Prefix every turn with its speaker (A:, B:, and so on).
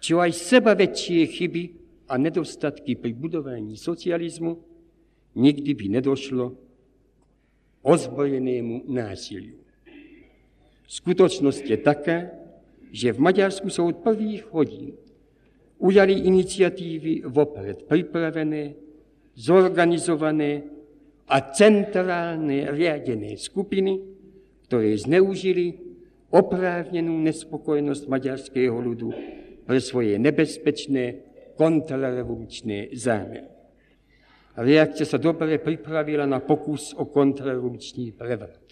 A: čo aj sebaväčšie chyby a nedostatky pri budovaní socializmu, nikdy by nedošlo k ozbrojenému násiliu. Skutočnosť je taká, že v Maďarsku sa od prvých hodín ujali iniciatívy vopred pripravené, zorganizované a centrálne riadené skupiny, ktoré zneužili oprávnenú nespokojnosť maďarského ľudu pre svoje nebezpečné kontrarevolučné zámery. Reakcia sa dobre pripravila na pokus o kontrarevolučný prevrat.